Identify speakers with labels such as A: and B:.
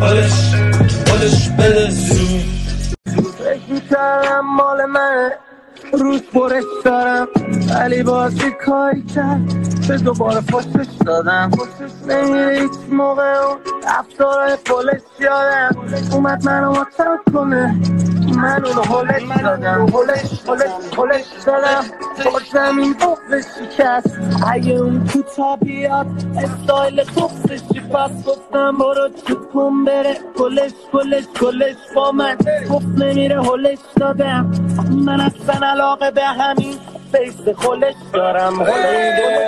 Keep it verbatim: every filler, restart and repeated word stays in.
A: حالش حالش بده زود.
B: فکر میکردم مال منه روز برش دارم ولی بازی کاری کرد به دوباره پشتش دادم. پشتش نمیره هیچ موقع اون رفتارهای پولش یادم اومد منو ماتم کنه من اونو هلش دادم. هلش هلش هلش دادم با زمین بغزش شکست. اگه اون کوتا بیاد استایل تخصشی پس گفتم برو چوب کن بره گلش گلش گلش با من گفت نمیره هلش دادم. من اصلا علاقه به همین بیس خلش دارم. هلش